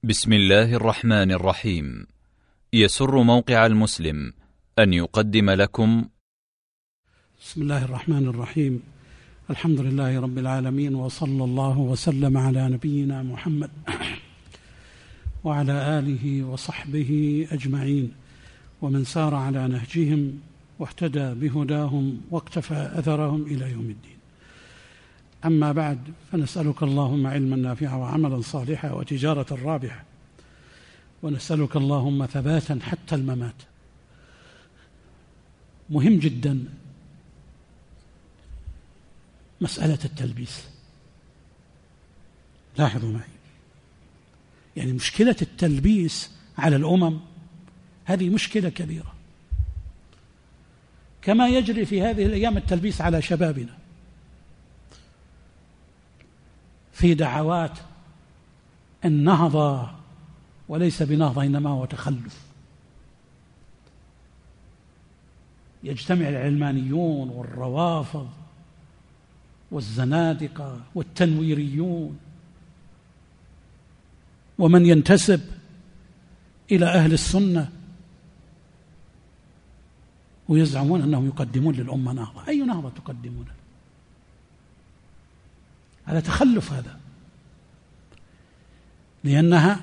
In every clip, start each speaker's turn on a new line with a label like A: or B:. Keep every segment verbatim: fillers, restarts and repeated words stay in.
A: بسم الله الرحمن الرحيم. يسر موقع المسلم أن يقدم لكم
B: بسم الله الرحمن الرحيم. الحمد لله رب العالمين، وصلى الله وسلم على نبينا محمد وعلى آله وصحبه أجمعين، ومن سار على نهجهم واهتدى بهداهم واقتفى أثرهم إلى يوم الدين. أما بعد، فنسألك اللهم علما نافعا وعملا صالحا وتجارة رابحة، ونسألك اللهم ثباتا حتى الممات. مهم جدا مسألة التلبيس. لاحظوا معي، يعني مشكلة التلبيس على الأمم هذه مشكلة كبيرة، كما يجري في هذه الأيام التلبيس على شبابنا في دعوات النهضة، وليس بنهضة إنما هو تخلف. يجتمع العلمانيون والروافض والزنادقة والتنويريون ومن ينتسب إلى أهل السنة ويزعمون أنهم يقدمون للأمة نهضة. أي نهضة تقدمون؟ هذا تخلف، هذا لأنها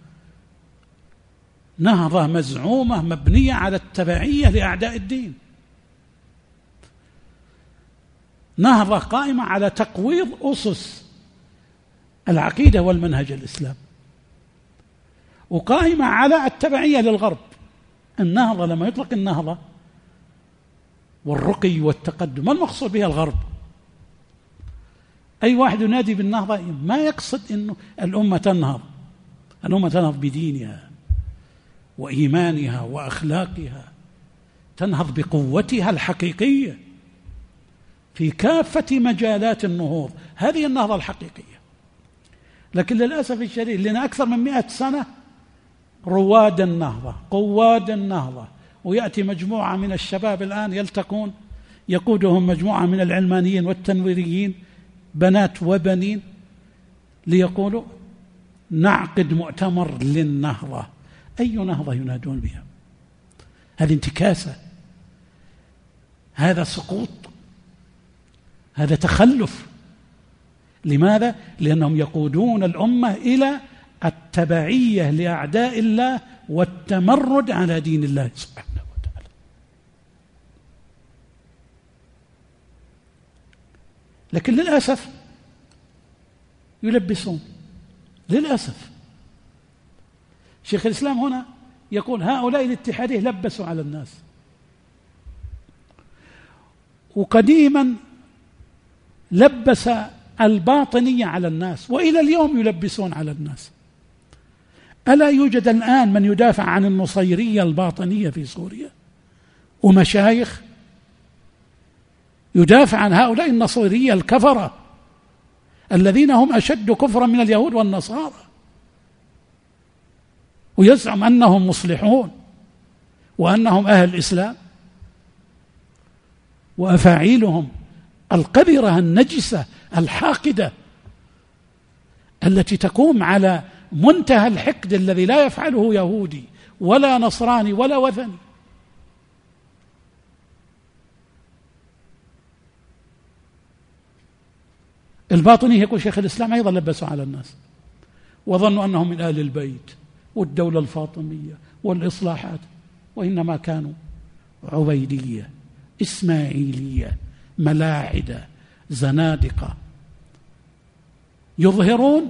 B: نهضة مزعومة مبنية على التبعية لأعداء الدين، نهضة قائمة على تقويض أسس العقيدة والمنهج الإسلامي، وقائمة على التبعية للغرب. النهضة لما يطلق النهضة والرقي والتقدم، ما المقصود بها الغرب؟ أي واحد ينادي بالنهضة ما يقصد أنه الأمة تنهض. الأمة تنهض بدينها وإيمانها وأخلاقها، تنهض بقوتها الحقيقية في كافة مجالات النهوض. هذه النهضة الحقيقية. لكن للأسف الشديد لنا أكثر من مئة سنة رواد النهضة، قواد النهضة، ويأتي مجموعة من الشباب الآن يلتقون، يقودهم مجموعة من العلمانيين والتنويريين، بنات وبنين، ليقولوا نعقد مؤتمر للنهضة. أي نهضة ينادون بها؟ هذه انتكاسة، هذا سقوط، هذا تخلف. لماذا؟ لأنهم يقودون الأمة إلى التبعية لأعداء الله والتمرد على دين الله سبحانه وتعالى. لكن للأسف يلبسون، للأسف. شيخ الإسلام هنا يقول هؤلاء الاتحادية لبسوا على الناس، وقديما لبس الباطنية على الناس، وإلى اليوم يلبسون على الناس. ألا يوجد الآن من يدافع عن النصيرية الباطنية في سوريا، ومشايخ يدافع عن هؤلاء النصيرية الكفرة الذين هم أشد كفرا من اليهود والنصارى، ويزعم أنهم مصلحون وأنهم أهل الإسلام، وأفاعيلهم القذرة النجسة الحاقدة التي تقوم على منتهى الحقد الذي لا يفعله يهودي ولا نصراني ولا وثني. الباطني يقول شيخ الإسلام أيضا لبسوا على الناس، وظنوا أنهم من آل البيت والدولة الفاطمية والإصلاحات، وإنما كانوا عبيدية إسماعيلية ملاحدة زنادقة، يظهرون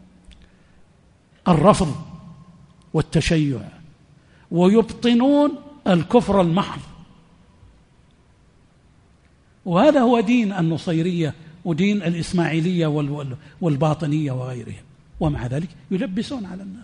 B: الرفض والتشيع ويبطنون الكفر المحض. وهذا هو دين النصيرية ودين الإسماعيلية والباطنية وغيرهم، ومع ذلك يلبسون على الناس.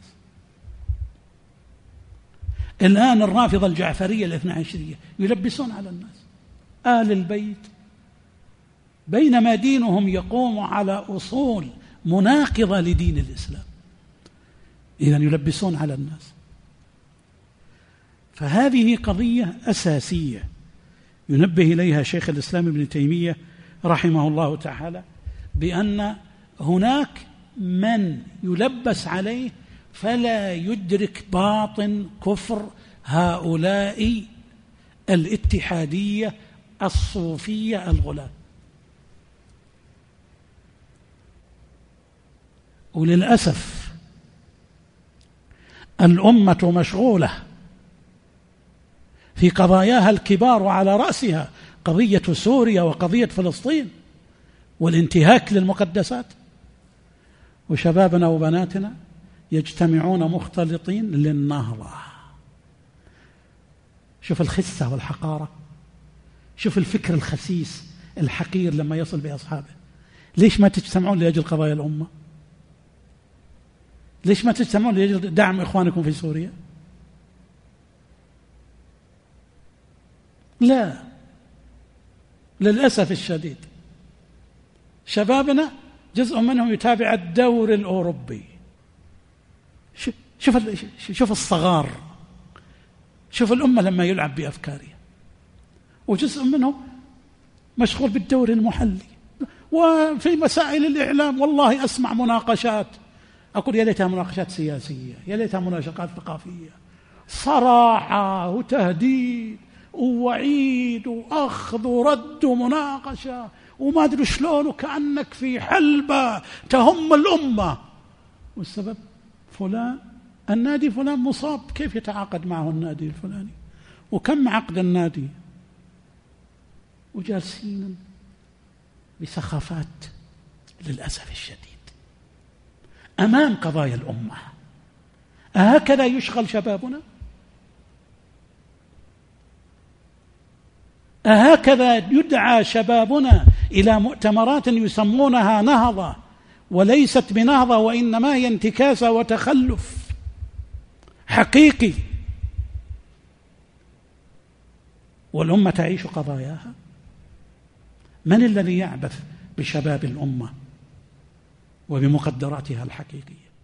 B: الآن الرافضة الجعفرية الاثنى عشرية يلبسون على الناس آل البيت، بينما دينهم يقوم على أصول مناقضة لدين الإسلام. إذن يلبسون على الناس. فهذه قضية أساسية ينبه إليها شيخ الإسلام ابن تيمية رحمه الله تعالى، بأن هناك من يلبس عليه فلا يدرك باطن كفر هؤلاء الاتحادية الصوفية الغلاة. وللأسف الأمة مشغولة في قضاياها الكبار، وعلى رأسها قضية سوريا وقضية فلسطين والانتهاك للمقدسات، وشبابنا وبناتنا يجتمعون مختلطين للنهضة. شوف الخسة والحقارة، شوف الفكر الخسيس الحقير لما يصل بأصحابه. ليش ما تجتمعون لأجل قضايا الأمة؟ ليش ما تجتمعون لأجل دعم إخوانكم في سوريا؟ لا، للأسف الشديد شبابنا جزء منهم يتابع الدوري الأوروبي. شوف شوف الصغار، شوف الأمة لما يلعب بأفكارها، وجزء منهم مشغول بالدوري المحلي. وفي مسائل الإعلام والله أسمع مناقشات أقول يا ليتها مناقشات سياسية، يا ليتها مناقشات ثقافية، صراحة وتهديد ووعيد وأخذ ورد ومناقشة وما أدري شلون، وكأنك في حلبة تهم الأمة. والسبب فلان النادي فلان مصاب، كيف يتعاقد معه النادي الفلاني، وكم عقد النادي، وجالسين بسخافات للأسف الشديد أمام قضايا الأمة. أهكذا يشغل شبابنا؟ أهكذا يدعى شبابنا إلى مؤتمرات يسمونها نهضة، وليست بنهضة وإنما هي انتكاسة وتخلف حقيقي، والأمة تعيش قضاياها؟ من الذي يعبث بشباب الأمة وبمقدراتها الحقيقية؟